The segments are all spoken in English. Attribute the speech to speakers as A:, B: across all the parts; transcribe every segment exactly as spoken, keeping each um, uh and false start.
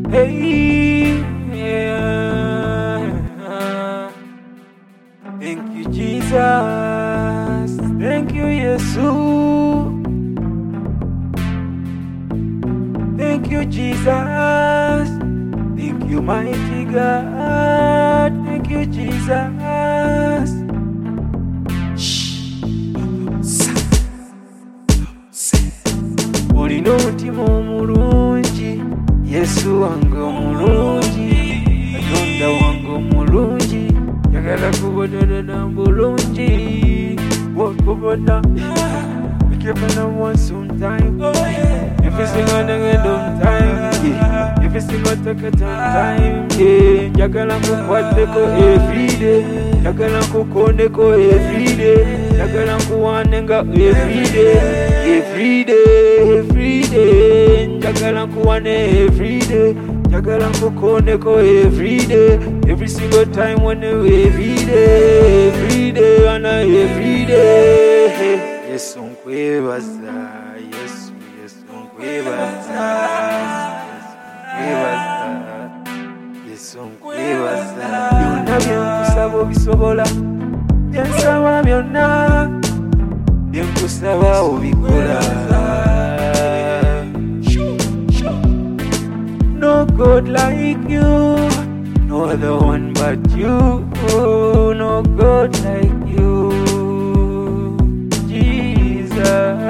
A: Hey, yeah. Thank you, Jesus. Thank you, Jesus. Thank you, Jesus. Thank you, mighty God. Thank you, Jesus. Olina omutima omulungi, Yesu wange omulungi, Katonda wange omulungi, njagala kubonerera bulungi, wakuboda bikebana once on time. If you sing on the end of time, yeah. If you sing on the end of time, yeah. Njagala kukwateko every day, njagala kukoneko every day, njagala kuwanenga every day, every day, every day, njagala kuwane every day, njagala kukoneko every day, every single time when you every day, every day, and every day. Yes, unkwebaza, yes. Nkwebaza, Yesu nkwebaza, byonna byenkusaba obisobola, byensaba byonna byenkusaba obikola. No God like you, no other one but you. No God like you, Jesus.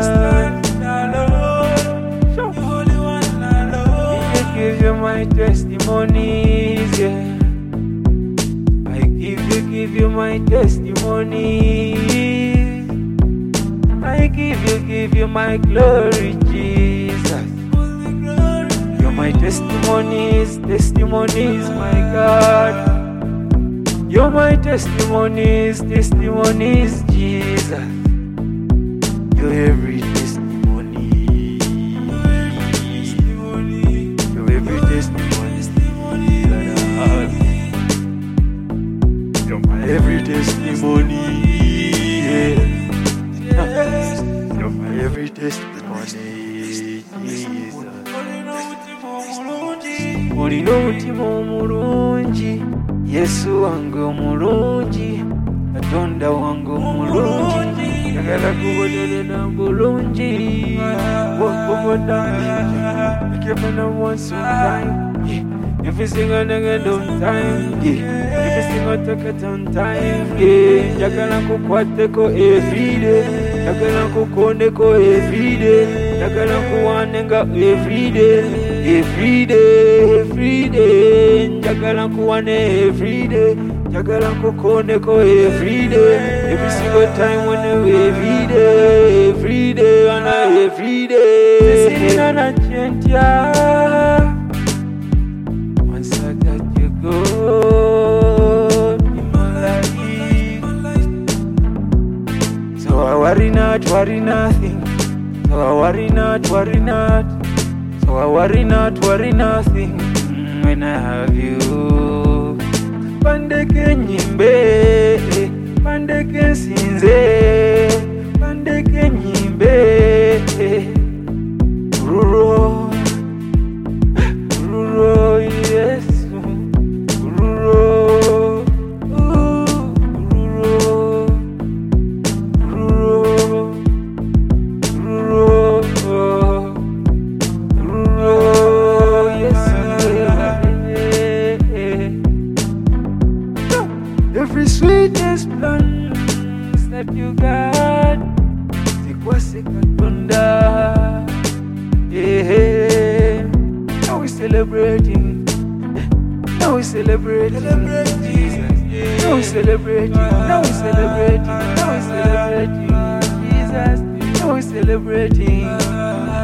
A: Give you my testimonies, yeah. I give you, give you my testimonies. I give you, give you my glory, Jesus. You're my testimonies, testimonies, my God. You're my testimonies, testimonies, Jesus. You're every testimony. Every testimony, yeah. You're my every testimony, Jesus. Olina omutima omulungi, Yesu wange omulungi, Katonda wange omulungi, njagala kubonerera bulungi, wakuboda bikebana once on time, yeah. If you sing on the end of time, yeah. If you sing on the end of time, yeah. Njagala kukwateko every day, njagala kukoneko every day, njagala kuwanenga every day, every day, every day, njagala kuwane every day, njagala kukoneko every day, every single time when you every day, every day, and every day. Singing on a chant, yeah. God in my life, so I worry not, worry nothing. So I worry not, worry not. So I worry not, worry nothing when I have you. Pandeke nyimbe, pandeke sinze, pandeke nyimbe, ruro, ruro, yes. Every sweetest plans that you got, Tikwase Katonda, yeah. Now we're celebrating, now we're celebrating, Jesus. Now we're celebrating, now we're celebrating, now we're celebrating, Jesus. Now we're celebrating.